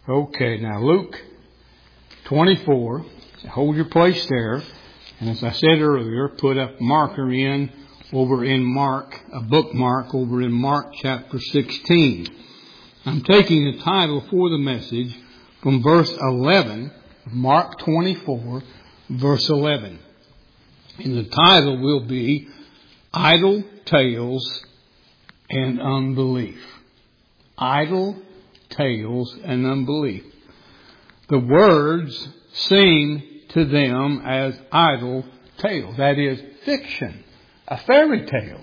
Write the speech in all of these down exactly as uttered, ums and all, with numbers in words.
Okay, now Luke twenty-four. Hold your place there. And as I said earlier, put a marker in over in Mark, a bookmark over in Mark chapter sixteen. I'm taking the title for the message from verse eleven, Mark twenty-four, verse eleven. And the title will be Idle Tales and Unbelief. Idle tales and unbelief. The words seem to them as idle tales. That is fiction, a fairy tale.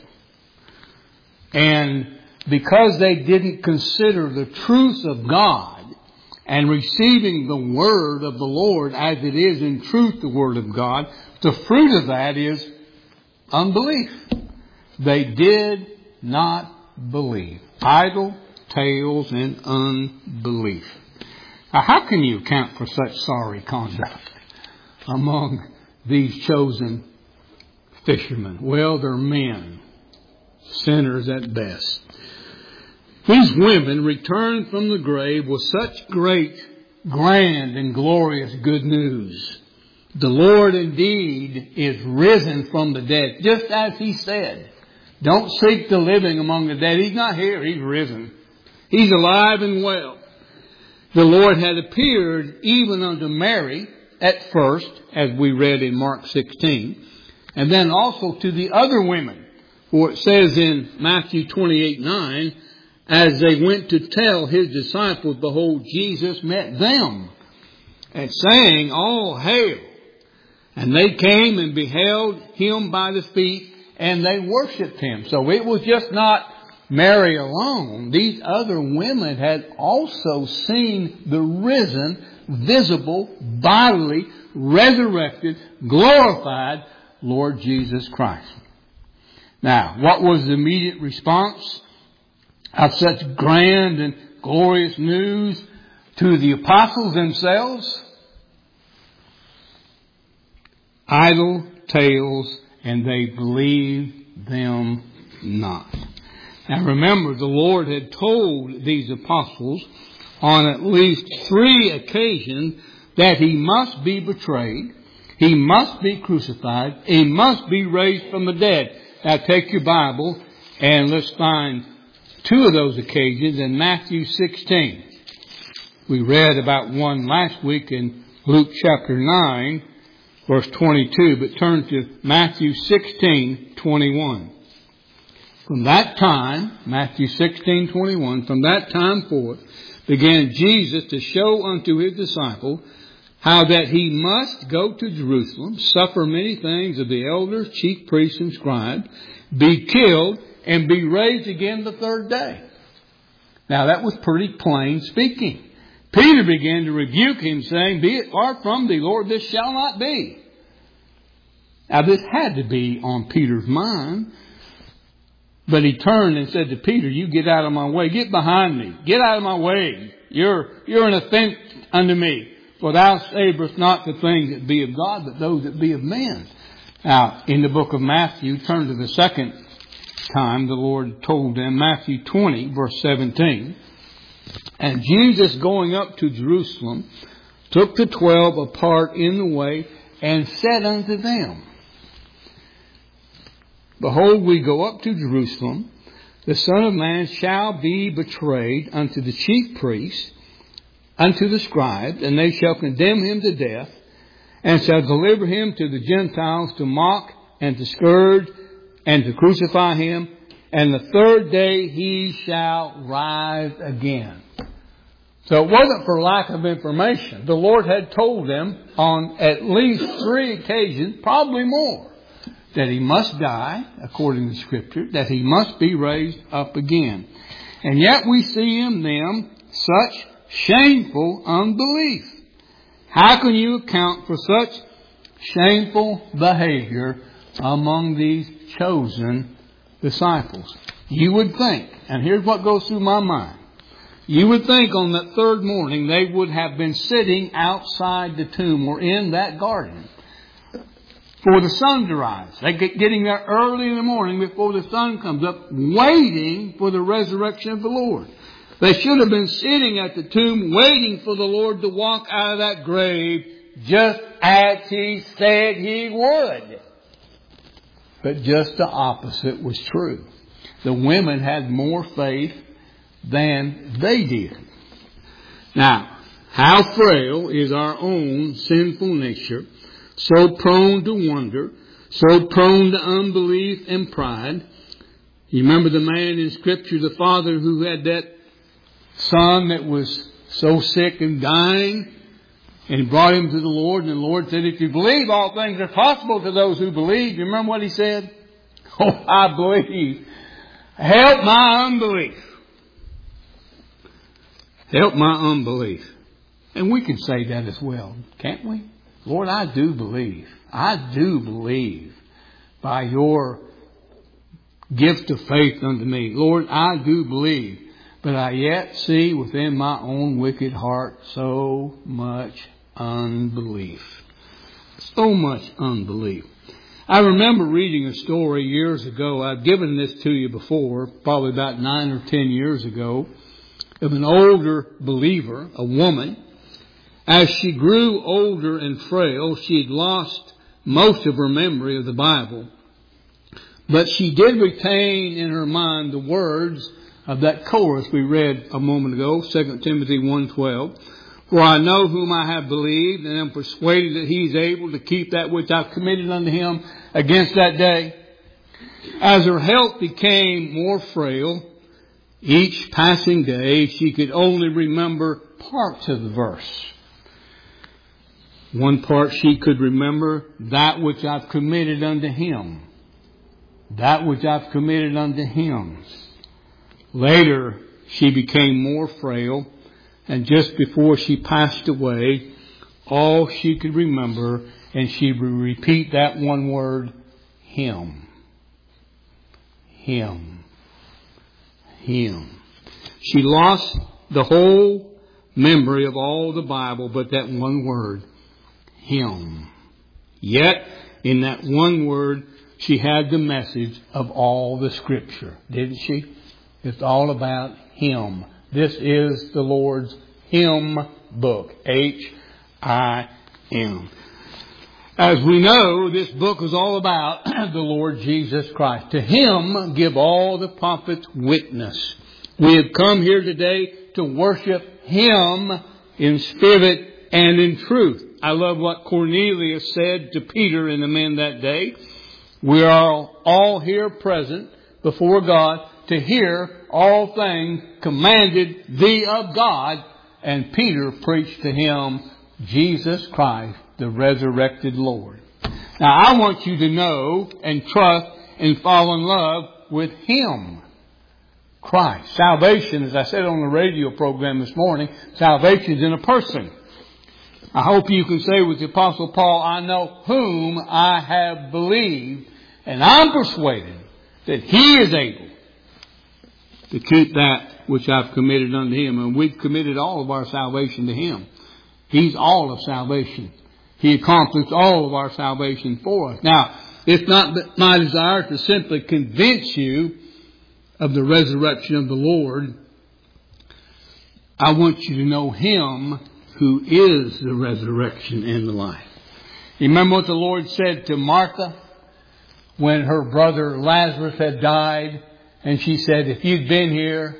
And because they didn't consider the truth of God and receiving the word of the Lord as it is in truth the word of God, the fruit of that is unbelief. They did not believe. Idle tales and unbelief. Now, how can you account for such sorry conduct among these chosen fishermen? Well, they're men, sinners at best. These women returned from the grave with such great, grand, and glorious good news. The Lord indeed is risen from the dead, just as He said. Don't seek the living among the dead. He's not here. He's risen. He's alive and well. The Lord had appeared even unto Mary at first, as we read in Mark sixteen, and then also to the other women. For it says in Matthew twenty-eight nine, as they went to tell His disciples, behold, Jesus met them, and saying, all hail. And they came and beheld Him by the feet, and they worshipped Him. So it was just not Mary alone. These other women had also seen the risen, visible, bodily, resurrected, glorified Lord Jesus Christ. Now, what was the immediate response of such grand and glorious news to the apostles themselves? Idle tales, and they believed them not. Now remember, the Lord had told these apostles on at least three occasions that He must be betrayed, He must be crucified, He must be raised from the dead. Now take your Bible and let's find two of those occasions in Matthew sixteen. We read about one last week in Luke chapter nine, verse twenty-two, but turn to Matthew sixteen twenty-one. From that time, Matthew sixteen twenty-one, from that time forth began Jesus to show unto His disciples how that He must go to Jerusalem, suffer many things of the elders, chief priests, and scribes, be killed, and be raised again the third day. Now that was pretty plain speaking. Peter began to rebuke Him, saying, be it far from thee, Lord, this shall not be. Now this had to be on Peter's mind. But he turned and said to Peter, you get out of my way. Get behind me. Get out of my way. You're, you're an offense unto me. For thou savorest not the things that be of God, but those that be of men. Now, in the book of Matthew, turn to the second time the Lord told them, Matthew twenty, verse seventeen. And Jesus, going up to Jerusalem, took the twelve apart in the way, and said unto them, behold, we go up to Jerusalem. The Son of Man shall be betrayed unto the chief priests, unto the scribes, and they shall condemn Him to death, and shall deliver Him to the Gentiles to mock and to scourge and to crucify Him. And the third day He shall rise again. So it wasn't for lack of information. The Lord had told them on at least three occasions, probably more, that He must die, according to Scripture, that He must be raised up again. And yet we see in them such shameful unbelief. How can you account for such shameful behavior among these chosen disciples? You would think, and here's what goes through my mind, you would think on that third morning they would have been sitting outside the tomb or in that garden for the sun to rise. They get getting there early in the morning before the sun comes up, waiting for the resurrection of the Lord. They should have been sitting at the tomb waiting for the Lord to walk out of that grave just as He said He would. But just the opposite was true. The women had more faith than they did. Now, how frail is our own sinful nature, so prone to wonder, so prone to unbelief and pride. You remember the man in Scripture, the father who had that son that was so sick and dying, and he brought him to the Lord, and the Lord said, if you believe, all things are possible to those who believe. You remember what he said? Oh, I believe. Help my unbelief. Help my unbelief. And we can say that as well, can't we? Lord, I do believe. I do believe by your gift of faith unto me. Lord, I do believe. But I yet see within my own wicked heart so much unbelief. So much unbelief. I remember reading a story years ago. I've given this to you before, probably about nine or ten years ago, of an older believer, a woman. As she grew older and frail, she had lost most of her memory of the Bible. But she did retain in her mind the words of that chorus we read a moment ago, Second Timothy one twelve. For I know whom I have believed, and am persuaded that He is able to keep that which I've committed unto Him against that day. As her health became more frail, each passing day she could only remember parts of the verse. One part she could remember, that which I've committed unto Him. That which I've committed unto Him. Later, she became more frail, and just before she passed away, all she could remember, and she would repeat that one word, Him. Him. Him. She lost the whole memory of all the Bible, but that one word, Him. Yet, in that one word, she had the message of all the Scripture, didn't she? It's all about Him. This is the Lord's Hymn book. H I M. As we know, this book is all about the Lord Jesus Christ. To Him give all the prophets witness. We have come here today to worship Him in spirit and in truth. I love what Cornelius said to Peter and the men that day. We are all here present before God to hear all things commanded thee of God. And Peter preached to him Jesus Christ, the resurrected Lord. Now I want you to know and trust and fall in love with Him, Christ. Salvation, as I said on the radio program this morning, salvation is in a person. I hope you can say with the Apostle Paul, I know whom I have believed, and I'm persuaded that He is able to keep that which I've committed unto Him. And we've committed all of our salvation to Him. He's all of salvation. He accomplished all of our salvation for us. Now, it's not my desire to simply convince you of the resurrection of the Lord. I want you to know Him who is the resurrection and the life. You remember what the Lord said to Martha when her brother Lazarus had died? And she said, if you'd been here,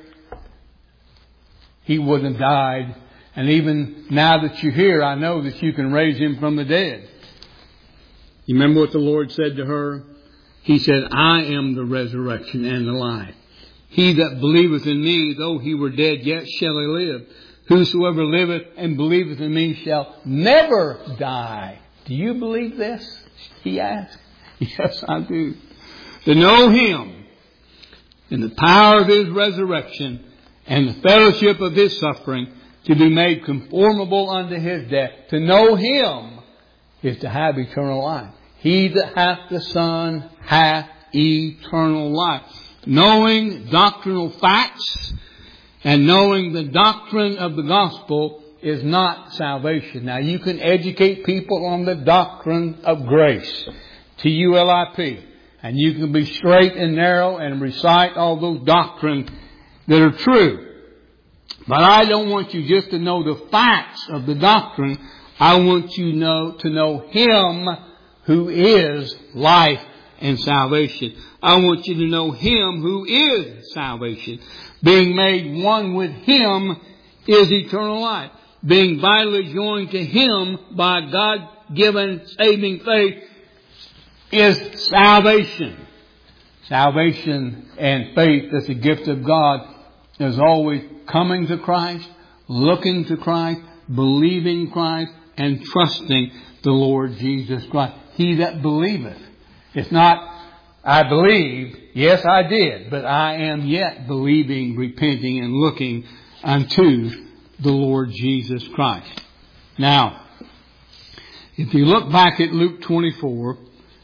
he wouldn't have died. And even now that you're here, I know that you can raise him from the dead. You remember what the Lord said to her? He said, I am the resurrection and the life. He that believeth in me, though he were dead, yet shall he live. Whosoever liveth and believeth in me shall never die. Do you believe this? He asked. Yes, I do. To know Him and the power of His resurrection and the fellowship of His suffering, to be made conformable unto His death. To know Him is to have eternal life. He that hath the Son hath eternal life. Knowing doctrinal facts and knowing the doctrine of the gospel is not salvation. Now you can educate people on the doctrine of grace, T U L I P. And you can be straight and narrow and recite all those doctrines that are true. But I don't want you just to know the facts of the doctrine. I want you know, to know Him who is life and salvation. I want you to know Him who is salvation. Being made one with Him is eternal life. Being vitally joined to Him by God-given saving faith is salvation. Salvation and faith as a gift of God is always coming to Christ, looking to Christ, believing Christ, and trusting the Lord Jesus Christ. He that believeth. It's not, I believed, yes I did, but I am yet believing, repenting, and looking unto the Lord Jesus Christ. Now, if you look back at Luke twenty-four,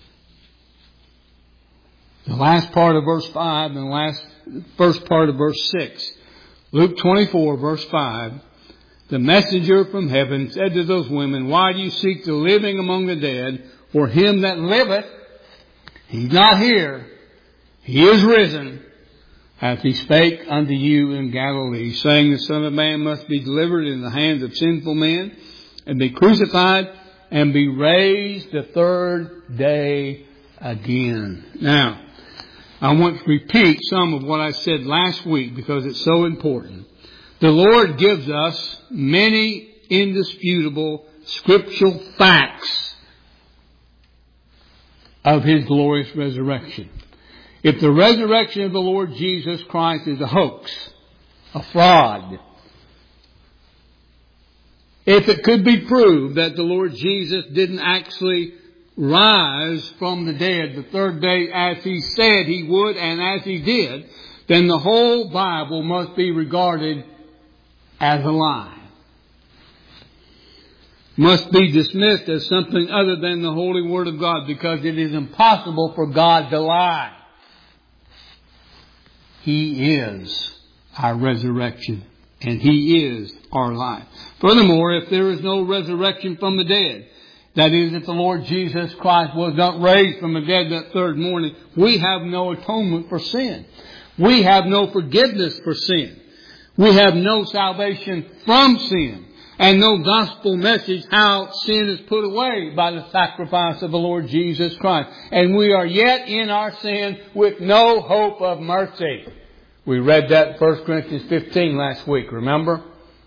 the last part of verse five and the last first part of verse six, Luke twenty-four, verse five, the messenger from heaven said to those women, why do you seek the living among the dead? For Him that liveth, He's not here, He is risen, as He spake unto you in Galilee, saying the Son of Man must be delivered in the hands of sinful men, and be crucified, and be raised the third day again. Now, I want to repeat some of what I said last week because it's so important. The Lord gives us many indisputable scriptural facts of His glorious resurrection. If the resurrection of the Lord Jesus Christ is a hoax, a fraud, if it could be proved that the Lord Jesus didn't actually rise from the dead the third day as He said He would and as He did, then the whole Bible must be regarded as a lie. Must be dismissed as something other than the Holy Word of God, because it is impossible for God to lie. He is our resurrection, and He is our life. Furthermore, if there is no resurrection from the dead, that is, if the Lord Jesus Christ was not raised from the dead that third morning, we have no atonement for sin. We have no forgiveness for sin. We have no salvation from sin. And no gospel message how sin is put away by the sacrifice of the Lord Jesus Christ. And we are yet in our sin with no hope of mercy. We read that in First Corinthians fifteen last week, remember?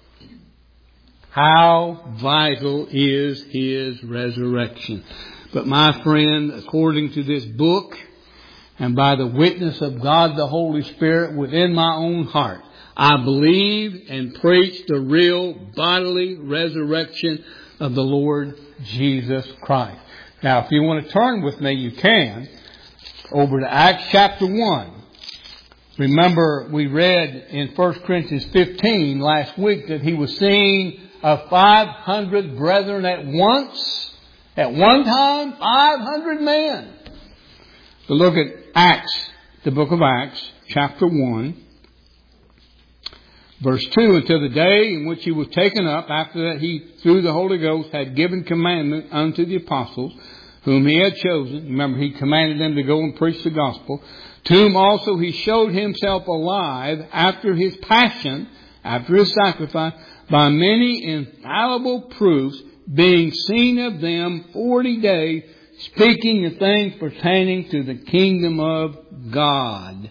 How vital is His resurrection. But my friend, according to this book, and by the witness of God the Holy Spirit within my own heart, I believe and preach the real bodily resurrection of the Lord Jesus Christ. Now, if you want to turn with me, you can, over to Acts chapter one. Remember, we read in First Corinthians fifteen last week that he was seeing of five hundred brethren at once. At one time, five hundred men. So look at Acts, the book of Acts, chapter one. Verse two, until the day in which He was taken up, after that He, through the Holy Ghost, had given commandment unto the apostles, whom He had chosen. Remember, He commanded them to go and preach the gospel. To whom also He showed Himself alive after His passion, after His sacrifice, by many infallible proofs, being seen of them forty days, speaking the things pertaining to the kingdom of God.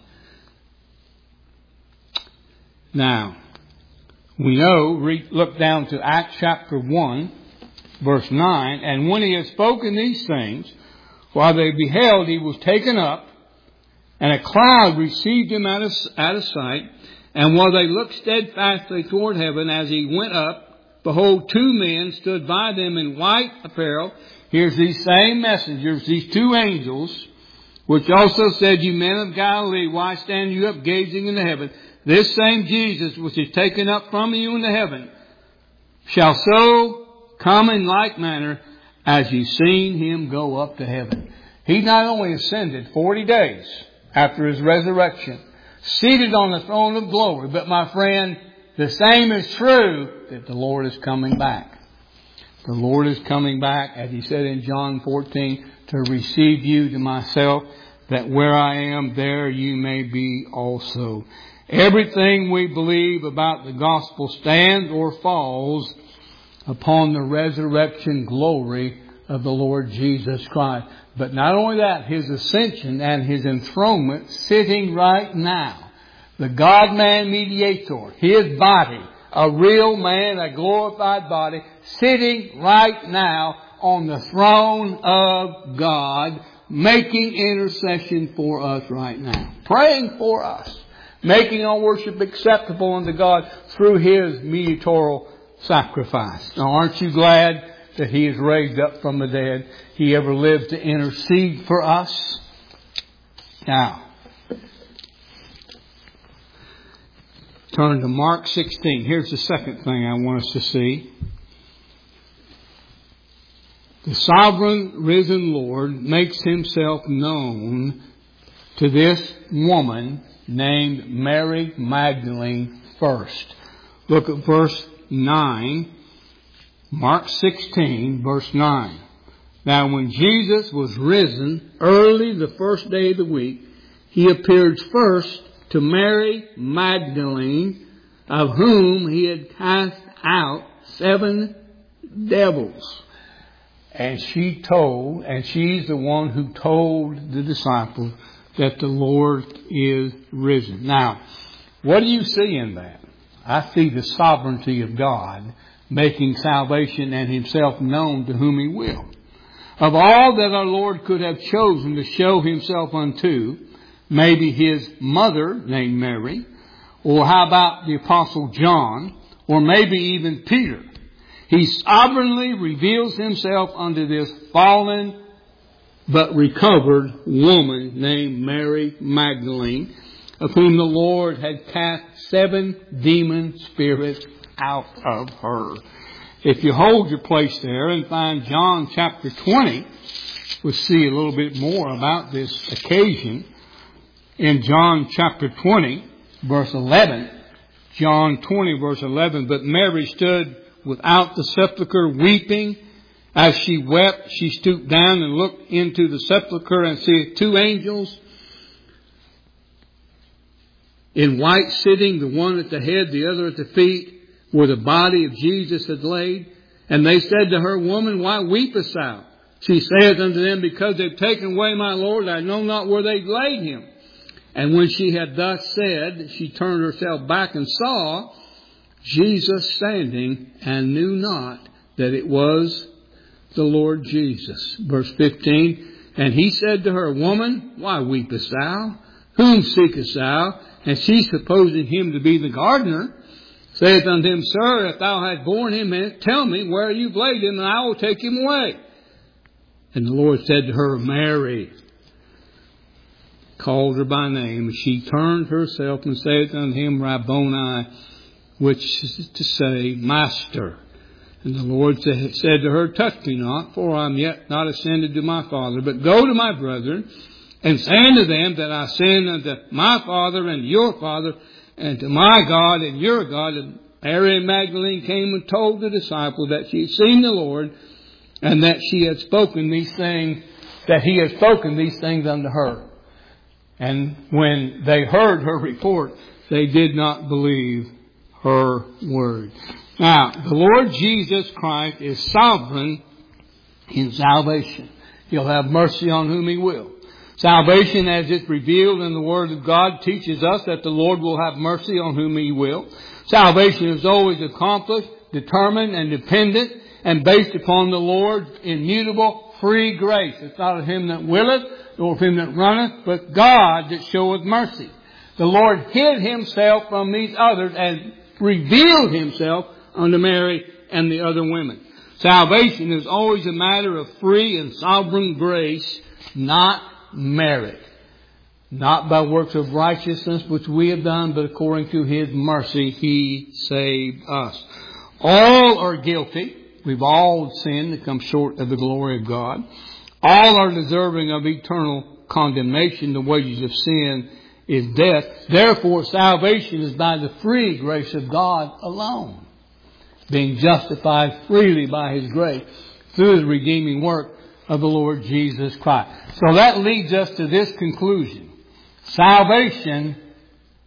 Now, we know, re- look down to Acts chapter one, verse nine. And when He had spoken these things, while they beheld, He was taken up, and a cloud received Him out of, out of sight. And while they looked steadfastly toward heaven as He went up, behold, two men stood by them in white apparel. Here's these same messengers, these two angels, which also said, you men of Galilee, why stand you up gazing into heaven? This same Jesus, which is taken up from you into heaven, shall so come in like manner as you've seen Him go up to heaven. He not only ascended forty days after His resurrection, seated on the throne of glory, but my friend, the same is true that the Lord is coming back. The Lord is coming back, as He said in John fourteen, to receive you to myself, that where I am, there you may be also. Everything we believe about the gospel stands or falls upon the resurrection glory of the Lord Jesus Christ. But not only that, His ascension and His enthronement sitting right now. The God-man mediator, His body, a real man, a glorified body, sitting right now on the throne of God, making intercession for us right now. Praying for us. Making our worship acceptable unto God through His mediatorial sacrifice. Now, aren't you glad that He is raised up from the dead? He ever lived to intercede for us? Now, turn to Mark sixteen. Here's the second thing I want us to see. The sovereign risen Lord makes Himself known to this woman named Mary Magdalene first. Look at verse nine. Mark sixteen, verse nine. Now when Jesus was risen early the first day of the week, He appeared first to Mary Magdalene, of whom He had cast out seven devils. And she told, and she's the one who told the disciples that the Lord is risen. Now, what do you see in that? I see the sovereignty of God making salvation and Himself known to whom He will. Of all that our Lord could have chosen to show Himself unto, maybe His mother named Mary, or how about the Apostle John, or maybe even Peter, He sovereignly reveals Himself unto this fallen but recovered woman named Mary Magdalene, of whom the Lord had cast seven demon spirits out of her. If you hold your place there and find John chapter twenty, we'll see a little bit more about this occasion. In John chapter twenty, verse eleven, John twenty, verse eleven, but Mary stood without the sepulchre weeping. As she wept, she stooped down and looked into the sepulchre and saw two angels in white sitting, the one at the head, the other at the feet, where the body of Jesus had laid. And they said to her, Woman, why weepest thou? She saith unto them, Because they've taken away my Lord, I know not where they've laid Him. And when she had thus said, she turned herself back and saw Jesus standing, and knew not that it was the Lord Jesus. Verse fifteen, and He said to her, Woman, why weepest thou? Whom seekest thou? And she, supposing Him to be the gardener, saith unto Him, Sir, if thou hast borne Him, tell me where you've laid Him, and I will take Him away. And the Lord said to her, Mary. Called her by name. She turned herself and saith unto Him, Rabboni, which is to say, Master. And the Lord said to her, Touch me not, for I am yet not ascended to my Father, but go to my brethren, and say unto them that I ascend unto my Father and your Father, and to my God and your God. And Mary Magdalene came and told the disciples that she had seen the Lord, and that she had spoken these things, that He had spoken these things unto her. And when they heard her report, they did not believe her word. Now, the Lord Jesus Christ is sovereign in salvation. He'll have mercy on whom He will. Salvation, as it's revealed in the Word of God, teaches us that the Lord will have mercy on whom He will. Salvation is always accomplished, determined, and dependent, and based upon the Lord's immutable free grace. It's not of him that willeth, nor of him that runneth, but God that showeth mercy. The Lord hid Himself from these others and revealed Himself unto Mary and the other women. Salvation is always a matter of free and sovereign grace, not merit. Not by works of righteousness which we have done, but according to His mercy He saved us. All are guilty. We've all sinned and come short of the glory of God. All are deserving of eternal condemnation. The wages of sin is death. Therefore, salvation is by the free grace of God alone. Being justified freely by His grace through the redeeming work of the Lord Jesus Christ. So that leads us to this conclusion. Salvation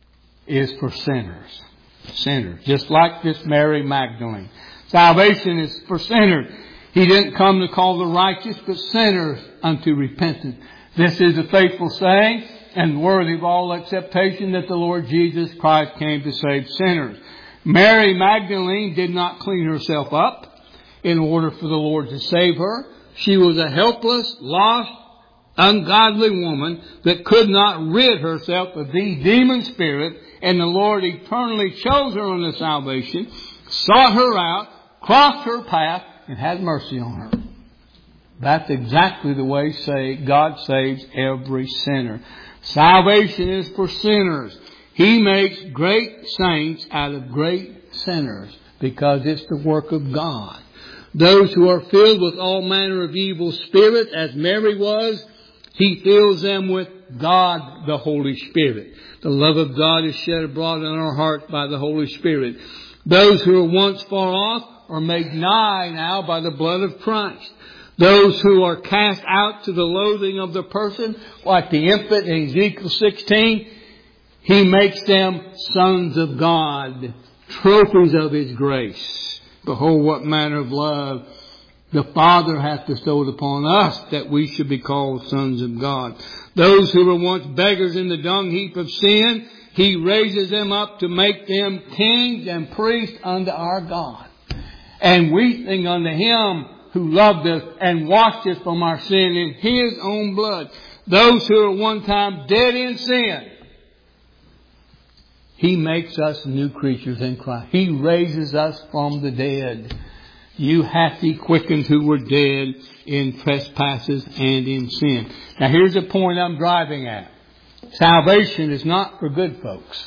is for sinners. Sinners. Just like this Mary Magdalene. Salvation is for sinners. He didn't come to call the righteous, but sinners unto repentance. This is a faithful saying and worthy of all acceptation that the Lord Jesus Christ came to save sinners. Mary Magdalene did not clean herself up in order for the Lord to save her. She was a helpless, lost, ungodly woman that could not rid herself of the demon spirit, and the Lord eternally chose her unto salvation, sought her out, crossed her path, and had mercy on her. That's exactly the way say God saves every sinner. Salvation is for sinners. He makes great saints out of great sinners because it's the work of God. Those who are filled with all manner of evil spirits, as Mary was, He fills them with God, the Holy Spirit. The love of God is shed abroad in our hearts by the Holy Spirit. Those who were once far off are made nigh now by the blood of Christ. Those who are cast out to the loathing of the person, like the infant in Ezekiel sixteen, He makes them sons of God, trophies of His grace. Behold, what manner of love the Father hath bestowed upon us, that we should be called sons of God. Those who were once beggars in the dung heap of sin, He raises them up to make them kings and priests unto our God. And we sing unto Him who loved us and washed us from our sin in His own blood. Those who were one time dead in sin, He makes us new creatures in Christ. He raises us from the dead. You hath He quickened who were dead in trespasses and in sin. Now here's the point I'm driving at. Salvation is not for good folks.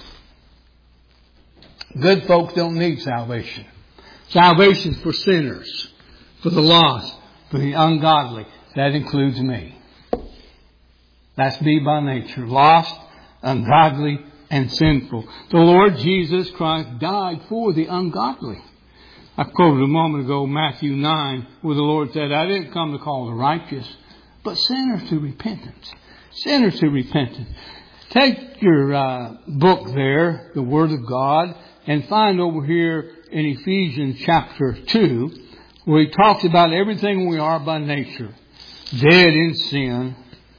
Good folks don't need salvation. Salvation is for sinners, for the lost, for the ungodly. That includes me. That's me by nature. Lost, ungodly, and sinful. The Lord Jesus Christ died for the ungodly. I quoted a moment ago Matthew nine, where the Lord said, I didn't come to call the righteous, but sinners to repentance. Sinners to repentance. Take your uh, book there, the Word of God, and find over here in Ephesians chapter two, where he talks about everything we are by nature. Dead in sin.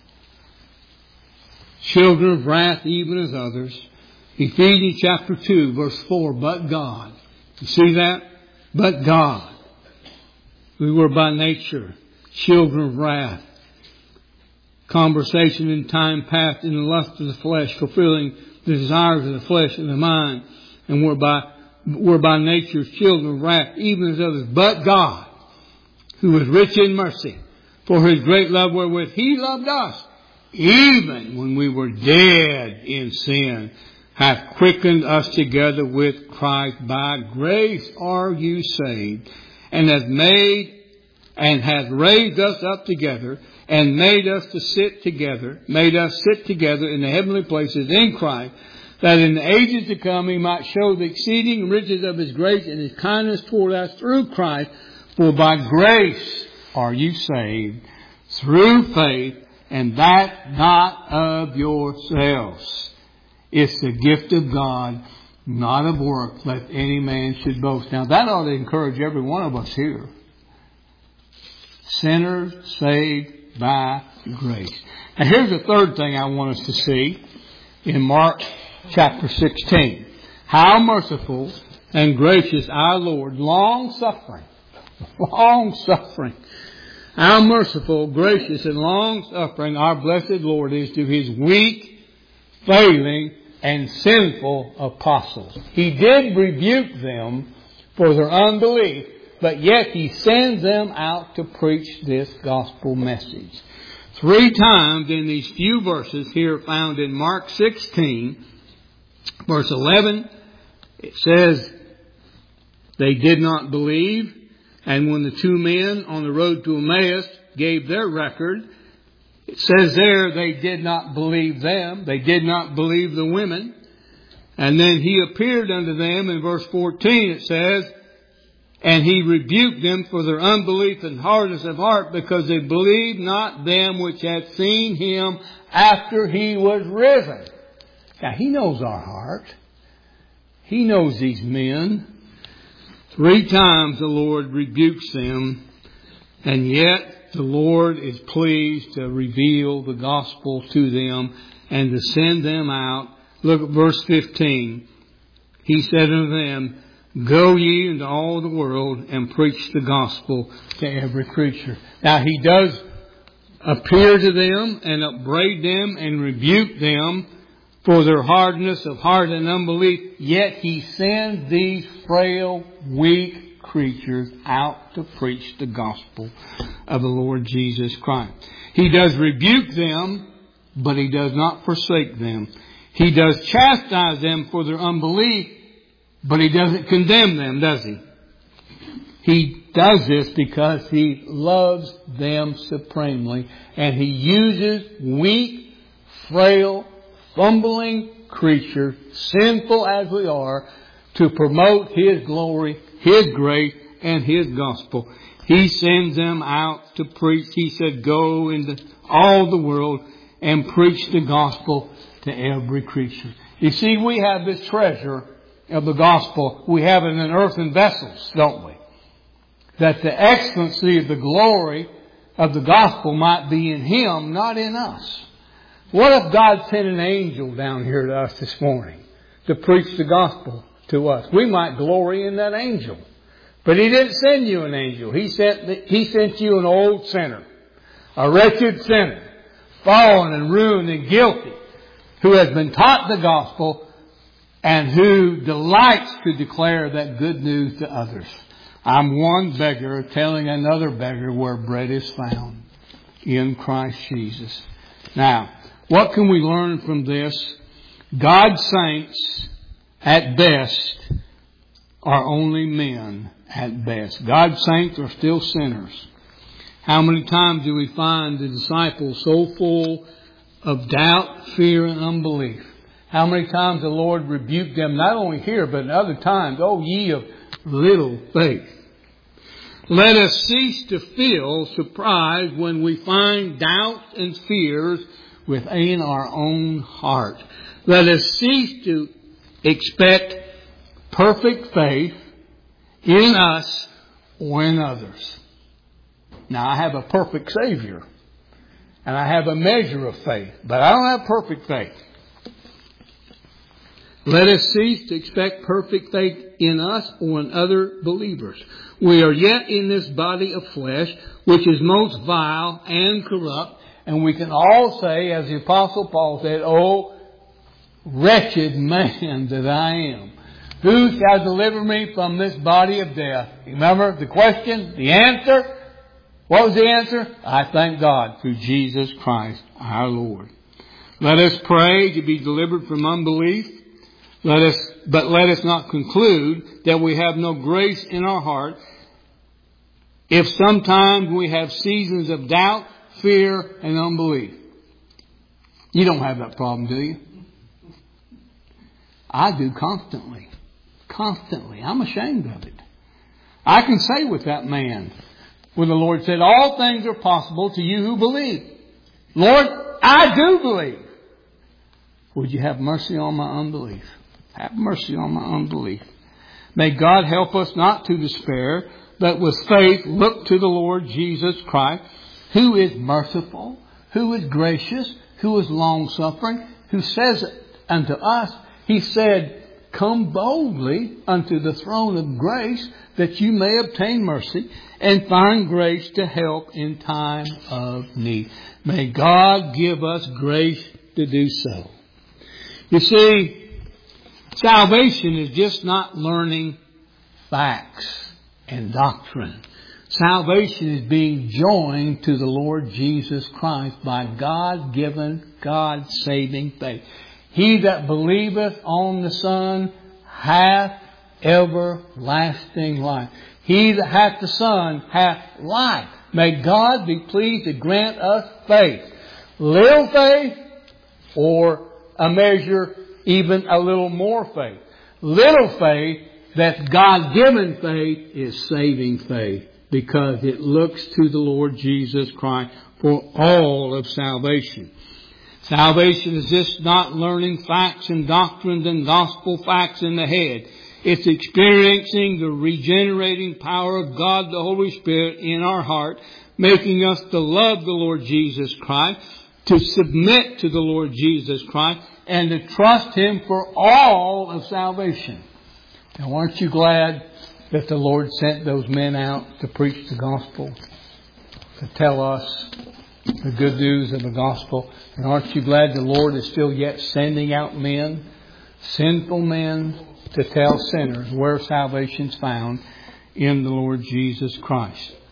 Children of wrath even as others. Ephesians chapter two, verse four, but God. You see that? But God. We were by nature children of wrath. Conversation in time past in the lust of the flesh, fulfilling the desires of the flesh and the mind. And we're by, we're by nature children of wrath, even as others. But God, who is rich in mercy, for His great love wherewith He loved us, even when we were dead in sin, hath quickened us together with Christ. By grace are you saved, and hath made and hath raised us up together, and made us to sit together, made us sit together in the heavenly places in Christ, that in the ages to come He might show the exceeding riches of His grace and His kindness toward us through Christ. For by grace are you saved, through faith, and that not of yourselves. It's the gift of God, not of work, lest any man should boast. Now that ought to encourage every one of us here. Sinners saved by grace. Now here's the third thing I want us to see in Mark chapter sixteen. How merciful and gracious our Lord, long suffering, long suffering. How merciful, gracious, and long-suffering our blessed Lord is to His weak, failing, and sinful apostles. He did rebuke them for their unbelief, but yet He sends them out to preach this gospel message. Three times in these few verses here found in Mark sixteen, verse eleven, it says, they did not believe. And when the two men on the road to Emmaus gave their record, it says there they did not believe them. They did not believe the women. And then He appeared unto them in verse fourteen, it says, and He rebuked them for their unbelief and hardness of heart, because they believed not them which had seen Him after He was risen. Now He knows our heart. He knows these men. Three times the Lord rebukes them, and yet the Lord is pleased to reveal the gospel to them and to send them out. Look at verse fifteen. He said unto them, Go ye into all the world and preach the gospel to every creature. Now He does appear to them and upbraid them and rebuke them for their hardness of heart and unbelief, yet He sends these frail, weak creatures out to preach the gospel of the Lord Jesus Christ. He does rebuke them, but He does not forsake them. He does chastise them for their unbelief, but He doesn't condemn them, does He? He does this because He loves them supremely, and He uses weak, frail, fumbling creatures, sinful as we are, to promote His glory, His grace, and His gospel. He sends them out to preach. He said, Go into all the world and preach the gospel to every creature. You see, we have this treasure of the gospel. We have it in earthen vessels, don't we? That the excellency of the glory of the gospel might be in Him, not in us. What if God sent an angel down here to us this morning to preach the gospel to us? We might glory in that angel. But He didn't send you an angel. He sent, He sent you an old sinner, a wretched sinner, fallen and ruined and guilty, who has been taught the gospel and who delights to declare that good news to others. I'm one beggar telling another beggar where bread is found in Christ Jesus. Now, what can we learn from this? God's saints, at best, are only men at best. God's saints are still sinners. How many times do we find the disciples so full of doubt, fear, and unbelief? How many times the Lord rebuked them, not only here, but in other times, O ye of little faith. Let us cease to feel surprise when we find doubts and fears within our own heart. Let us cease to expect perfect faith in us or in others. Now, I have a perfect Savior, and I have a measure of faith, but I don't have perfect faith. Let us cease to expect perfect faith in us or in other believers. We are yet in this body of flesh, which is most vile and corrupt. And we can all say, as the Apostle Paul said, Oh, wretched man that I am. Who shall deliver me from this body of death? Remember the question, the answer? What was the answer? I thank God through Jesus Christ our Lord. Let us pray to be delivered from unbelief. Let us, but let us not conclude that we have no grace in our heart. If sometimes we have seasons of doubt, fear, and unbelief. You don't have that problem, do you? I do constantly. Constantly. I'm ashamed of it. I can say with that man, when the Lord said, all things are possible to you who believe. Lord, I do believe. Would you have mercy on my unbelief? Have mercy on my unbelief. May God help us not to despair, but with faith look to the Lord Jesus Christ, who is merciful, who is gracious, who is long-suffering, who says unto us, He said, Come boldly unto the throne of grace, that you may obtain mercy and find grace to help in time of need. May God give us grace to do so. You see, salvation is just not learning facts and doctrine. Salvation is being joined to the Lord Jesus Christ by God-given, God-saving faith. He that believeth on the Son hath everlasting life. He that hath the Son hath life. May God be pleased to grant us faith. Little faith or a measure, even a little more faith. Little faith, that's God-given faith, is saving faith, because it looks to the Lord Jesus Christ for all of salvation. Salvation is just not learning facts and doctrines and gospel facts in the head. It's experiencing the regenerating power of God, the Holy Spirit, in our heart, making us to love the Lord Jesus Christ, to submit to the Lord Jesus Christ, and to trust Him for all of salvation. Now, aren't you glad that the Lord sent those men out to preach the gospel, to tell us the good news of the gospel? And aren't you glad the Lord is still yet sending out men, sinful men, to tell sinners where salvation's found in the Lord Jesus Christ?